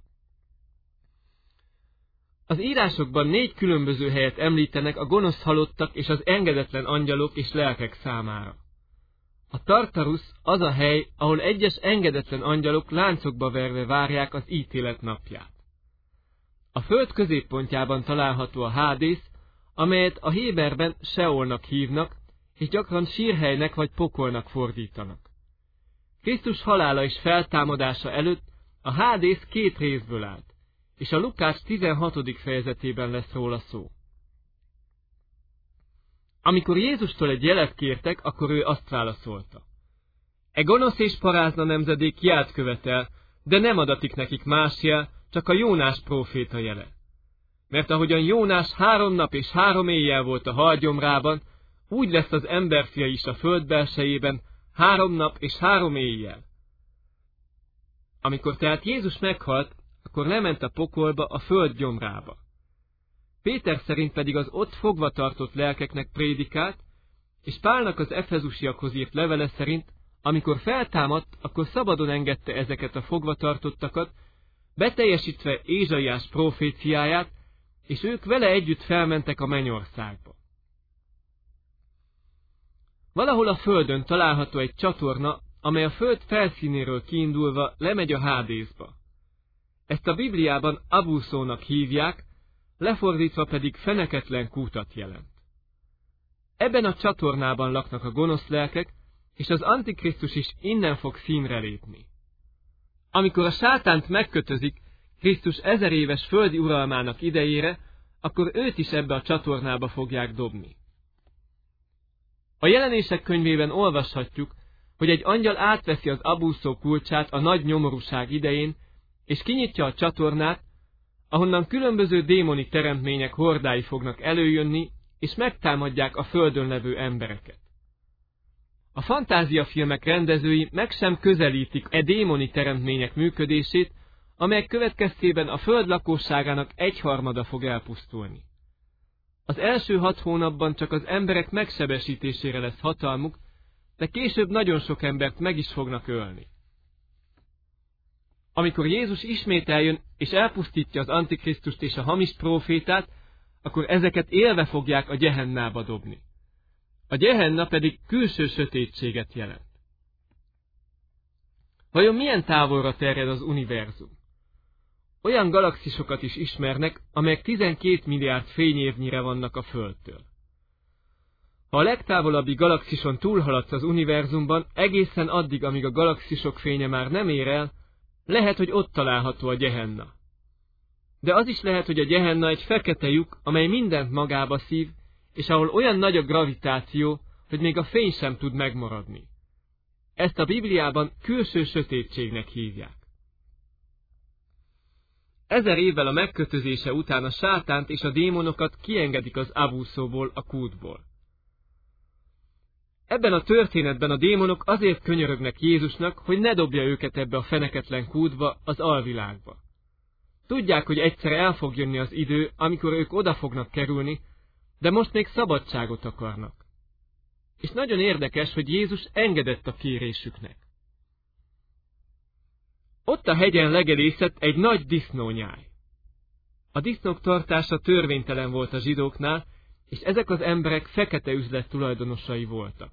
[SPEAKER 1] Az írásokban 4 különböző helyet említenek a gonosz halottak és az engedetlen angyalok és lelkek számára. A Tartarusz az a hely, ahol egyes engedetlen angyalok láncokba verve várják az ítélet napját. A föld középpontjában található a Hádész, amelyet a héberben Seolnak hívnak, és gyakran sírhelynek vagy pokolnak fordítanak. Krisztus halála és feltámadása előtt a Hádész 2 részből állt, és a Lukács 16. fejezetében lesz róla szó. Amikor Jézustól egy jelet kértek, akkor ő azt válaszolta: E gonosz és parázna nemzedék jelt követel, de nem adatik nekik más jel, csak a Jónás próféta jele. Mert ahogyan Jónás 3 nap és 3 éjjel volt a halgyomrában, úgy lesz az emberfia is a föld belsejében 3 nap és 3 éjjel. Amikor tehát Jézus meghalt, akkor lement a pokolba, a föld gyomrába. Péter szerint pedig az ott fogva tartott lelkeknek prédikált, és Pálnak az efezusiakhoz írt levele szerint, amikor feltámadt, akkor szabadon engedte ezeket a fogva tartottakat, beteljesítve Ézsaiás proféciáját, és ők vele együtt felmentek a mennyországba. Valahol a földön található egy csatorna, amely a föld felszínéről kiindulva lemegy a Hádészba. Ezt a Bibliában Abuszónak hívják, lefordítva pedig feneketlen kútat jelent. Ebben a csatornában laknak a gonosz lelkek, és az Antikrisztus is innen fog színre lépni. Amikor a sátánt megkötözik Krisztus 1000 éves földi uralmának idejére, akkor őt is ebbe a csatornába fogják dobni. A Jelenések könyvében olvashatjuk, hogy egy angyal átveszi az Abuszó kulcsát a nagy nyomorúság idején, és kinyitja a csatornát, ahonnan különböző démoni teremtmények hordái fognak előjönni, és megtámadják a földön levő embereket. A fantáziafilmek rendezői meg sem közelítik démoni teremtmények működését, amelyek következtében a föld lakosságának 1/3 fog elpusztulni. Az első 6 hónapban csak az emberek megsebesítésére lesz hatalmuk, de később nagyon sok embert meg is fognak ölni. Amikor Jézus ismét eljön és elpusztítja az Antikrisztust és a hamis prófétát, akkor ezeket élve fogják a Gehennába dobni. A Gehenna pedig külső sötétséget jelent. Vajon milyen távolra terjed az univerzum? Olyan galaxisokat is ismernek, amelyek 12 milliárd fényévnyire vannak a Földtől. Ha a legtávolabbi galaxison túlhaladsz az univerzumban, egészen addig, amíg a galaxisok fénye már nem ér el, lehet, hogy ott található a Gehenna. De az is lehet, hogy a Gehenna egy fekete lyuk, amely mindent magába szív, és ahol olyan nagy a gravitáció, hogy még a fény sem tud megmaradni. Ezt a Bibliában külső sötétségnek hívják. 1000 évvel a megkötözése után a sátánt és a démonokat kiengedik az abúszóból, a kútból. Ebben a történetben a démonok azért könyörögnek Jézusnak, hogy ne dobja őket ebbe a feneketlen kútba, az alvilágba. Tudják, hogy egyszer el fog jönni az idő, amikor ők oda fognak kerülni, de most még szabadságot akarnak. És nagyon érdekes, hogy Jézus engedett a kérésüknek. Ott a hegyen legelészett egy nagy disznónyáj. A disznók tartása törvénytelen volt a zsidóknál, és ezek az emberek fekete üzlet tulajdonosai voltak.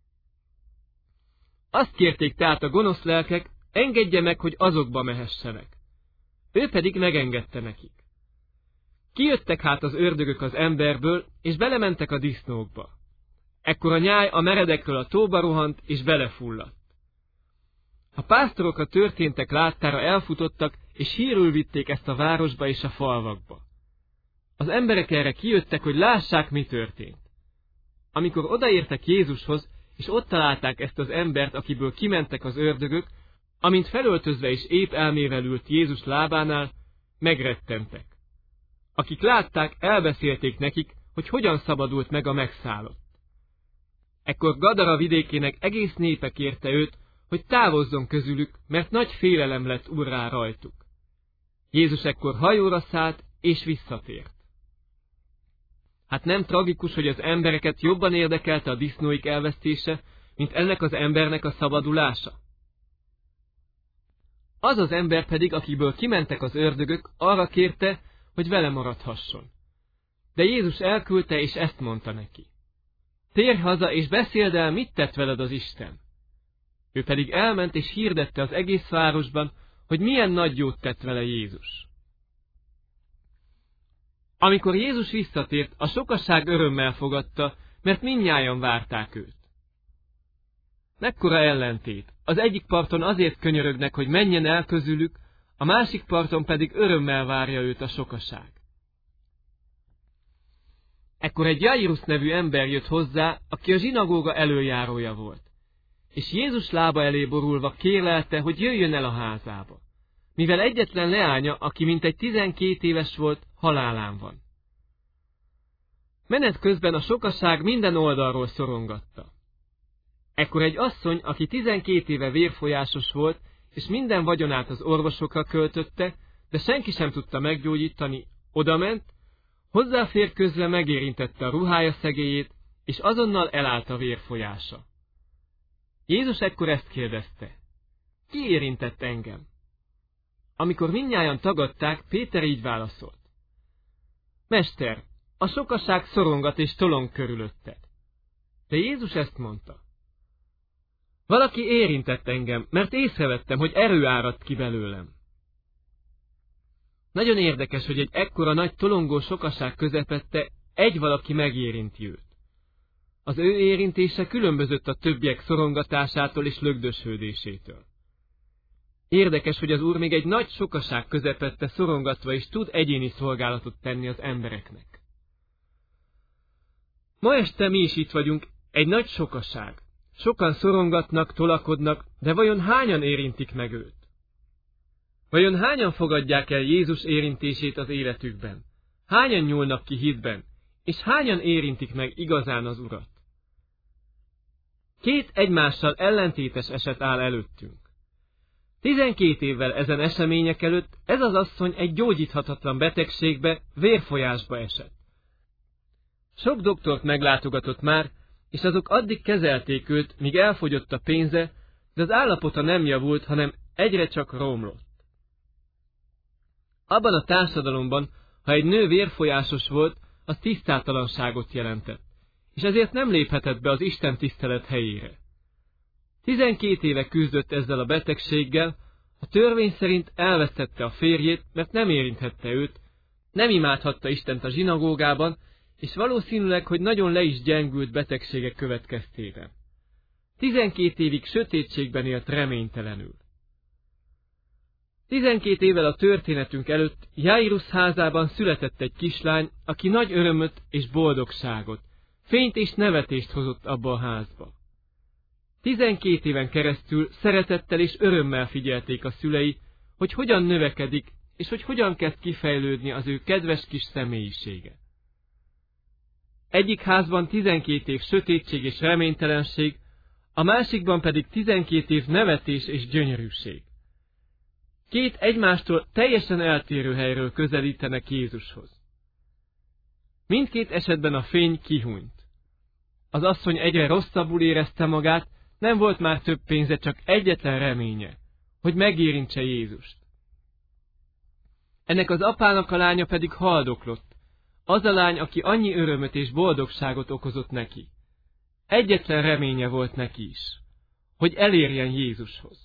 [SPEAKER 1] Azt kérték tehát a gonosz lelkek, engedje meg, hogy azokba mehessenek. Ő pedig megengedte nekik. Kijöttek hát az ördögök az emberből, és belementek a disznókba. Ekkor a nyáj a meredekről a tóba rohant, és belefulladt. A pásztorok a történtek láttára elfutottak, és hírül vitték ezt a városba és a falvakba. Az emberek erre kijöttek, hogy lássák, mi történt. Amikor odaértek Jézushoz, és ott találták ezt az embert, akiből kimentek az ördögök, amint felöltözve és épp elmével ült Jézus lábánál, megrettentek. Akik látták, elbeszélték nekik, hogy hogyan szabadult meg a megszállott. Ekkor Gadara vidékének egész népe kérte őt, hogy távozzon közülük, mert nagy félelem lett urrá rajtuk. Jézus ekkor hajóra szállt, és visszatért. Hát nem tragikus, hogy az embereket jobban érdekelte a disznóik elvesztése, mint ennek az embernek a szabadulása? Az az ember pedig, akiből kimentek az ördögök, arra kérte, hogy vele maradhasson. De Jézus elküldte, és ezt mondta neki: térj haza, és beszéld el, mit tett veled az Isten. Ő pedig elment, és hirdette az egész városban, hogy milyen nagy jót tett vele Jézus. Amikor Jézus visszatért, a sokaság örömmel fogadta, mert mindnyájan várták őt. Mekkora ellentét! Az egyik parton azért könyörögnek, hogy menjen el közülük, a másik parton pedig örömmel várja őt a sokaság. Ekkor egy Jairus nevű ember jött hozzá, aki a zsinagóga elöljárója volt, és Jézus lába elé borulva kérlelte, hogy jöjjön el a házába, mivel egyetlen leánya, aki mintegy 12 éves volt, halálán van. Menet közben a sokaság minden oldalról szorongatta. Ekkor egy asszony, aki 12 éve vérfolyásos volt, és minden vagyonát az orvosokra költötte, de senki sem tudta meggyógyítani, odament, hozzáférközve megérintette a ruhája szegélyét, és azonnal elállt a vérfolyása. Jézus ekkor ezt kérdezte: ki érintett engem? Amikor mindnyájan tagadták, Péter így válaszolt: Mester, a sokaság szorongat és tolong körülötted. De Jézus ezt mondta: valaki érintett engem, mert észrevettem, hogy erő áradt ki belőlem. Nagyon érdekes, hogy egy ekkora nagy tolongó sokaság közepette egy valaki megérinti őt. Az ő érintése különbözött a többiek szorongatásától és lögdösödésétől. Érdekes, hogy az Úr még egy nagy sokaság közepette szorongatva is tud egyéni szolgálatot tenni az embereknek. Ma este mi is itt vagyunk, egy nagy sokaság. Sokan szorongatnak, tolakodnak, de vajon hányan érintik meg őt? Vajon hányan fogadják el Jézus érintését az életükben? Hányan nyúlnak ki hitben? És hányan érintik meg igazán az Urat? Két egymással ellentétes eset áll előttünk. 12 évvel ezen események előtt ez az asszony egy gyógyíthatatlan betegségbe, vérfolyásba esett. Sok doktort meglátogatott már, és azok addig kezelték őt, míg elfogyott a pénze, de az állapota nem javult, hanem egyre csak romlott. Abban a társadalomban, ha egy nő vérfolyásos volt, az tisztátalanságot jelentett, és ezért nem léphetett be az Isten tisztelet helyére. 12 éve küzdött ezzel a betegséggel, a törvény szerint elvesztette a férjét, mert nem érinthette őt, nem imádhatta Istent a zsinagógában, és valószínűleg, hogy nagyon le is gyengült betegségek következtében. 12 évig sötétségben élt reménytelenül. 12 évvel a történetünk előtt Jairus házában született egy kislány, aki nagy örömöt és boldogságot, fényt és nevetést hozott abba a házba. 12 éven keresztül szeretettel és örömmel figyelték a szülei, hogy hogyan növekedik, és hogy hogyan kezd kifejlődni az ő kedves kis személyisége. Egyik házban 12 év sötétség és reménytelenség, a másikban pedig 12 év nevetés és gyönyörűség. Két egymástól teljesen eltérő helyről közelítenek Jézushoz. Mindkét esetben a fény kihúnyt. Az asszony egyre rosszabbul érezte magát, nem volt már több pénze, csak egyetlen reménye, hogy megérintse Jézust. Ennek az apának a lánya pedig haldoklott, az a lány, aki annyi örömöt és boldogságot okozott neki. Egyetlen reménye volt neki is, hogy elérjen Jézushoz.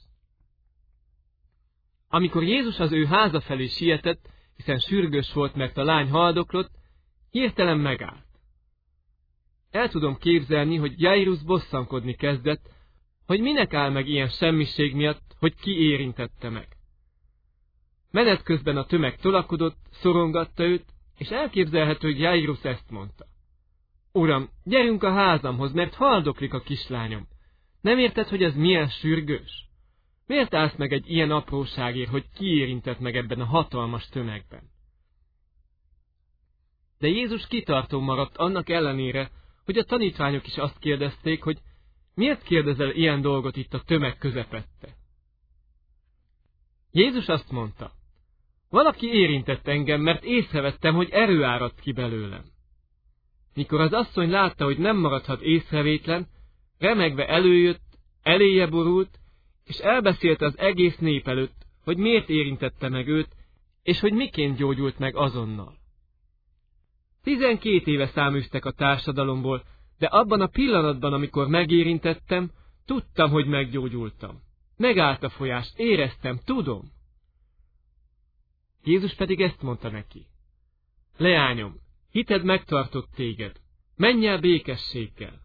[SPEAKER 1] Amikor Jézus az ő háza felé sietett, hiszen sürgős volt, mert a lány haldoklott, hirtelen megállt. El tudom képzelni, hogy Jairus bosszankodni kezdett, hogy minek áll meg ilyen semmiség miatt, hogy ki érintette meg. Menet közben a tömeg tolakodott, szorongatta őt, és elképzelhető, hogy Jairus ezt mondta. Uram, gyerünk a házamhoz, mert haldoklik a kislányom. Nem érted, hogy ez milyen sürgős? Miért állsz meg egy ilyen apróságért, hogy ki érintett meg ebben a hatalmas tömegben? De Jézus kitartó maradt annak ellenére, hogy a tanítványok is azt kérdezték, hogy miért kérdezel ilyen dolgot itt a tömeg közepette? Jézus azt mondta, valaki érintett engem, mert észrevettem, hogy erő áradt ki belőlem. Mikor az asszony látta, hogy nem maradhat észrevétlen, remegve előjött, eléje borult, és elbeszélte az egész nép előtt, hogy miért érintette meg őt, és hogy miként gyógyult meg azonnal. 12 éve száműztek a társadalomból, de abban a pillanatban, amikor megérintettem, tudtam, hogy meggyógyultam. Megállt a folyás, éreztem, tudom. Jézus pedig ezt mondta neki. Leányom, hited megtartott téged, menj el békességgel.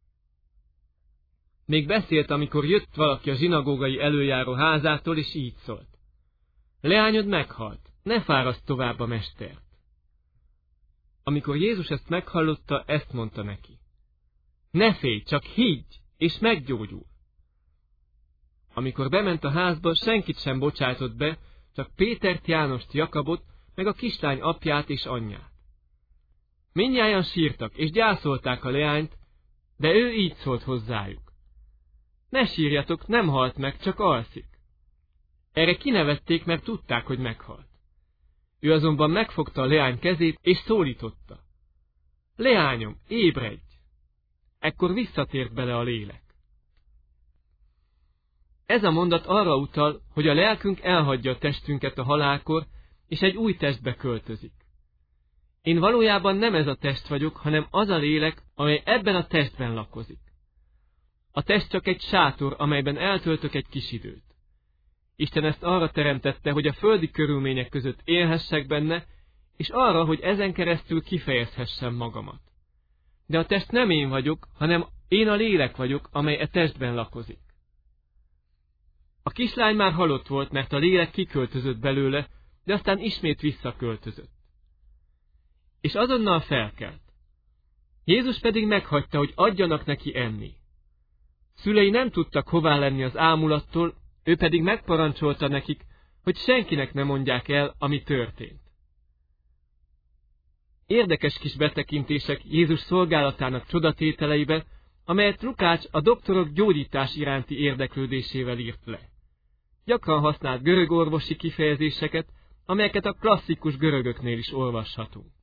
[SPEAKER 1] Még beszélt, amikor jött valaki a zsinagógai előjáró házától, és így szólt. Leányod meghalt, ne fáraszd tovább a mestert. Amikor Jézus ezt meghallotta, ezt mondta neki. Ne félj, csak higgy, és meggyógyul. Amikor bement a házba, senkit sem bocsájtott be, csak Pétert, Jánost, Jakabot, meg a kislány apját és anyját. Mindnyájan sírtak, és gyászolták a leányt, de ő így szólt hozzájuk. Ne sírjatok, nem halt meg, csak alszik. Erre kinevették, mert tudták, hogy meghalt. Ő azonban megfogta a leány kezét, és szólította. Leányom, ébredj! Ekkor visszatért bele a lélek. Ez a mondat arra utal, hogy a lelkünk elhagyja a testünket a halálkor, és egy új testbe költözik. Én valójában nem ez a test vagyok, hanem az a lélek, amely ebben a testben lakozik. A test csak egy sátor, amelyben eltöltök egy kis időt. Isten ezt arra teremtette, hogy a földi körülmények között élhessek benne, és arra, hogy ezen keresztül kifejezhessem magamat. De a test nem én vagyok, hanem én a lélek vagyok, amely e testben lakozik. A kislány már halott volt, mert a lélek kiköltözött belőle, de aztán ismét visszaköltözött. És azonnal felkelt. Jézus pedig meghagyta, hogy adjanak neki enni. Szülei nem tudtak hová lenni az ámulattól, ő pedig megparancsolta nekik, hogy senkinek ne mondják el, ami történt. Érdekes kis betekintések Jézus szolgálatának csodatételeibe, amelyet Lukács a doktorok gyógyítás iránti érdeklődésével írt le. gyakran használt görög orvosi kifejezéseket, amelyeket a klasszikus görögöknél is olvashatunk.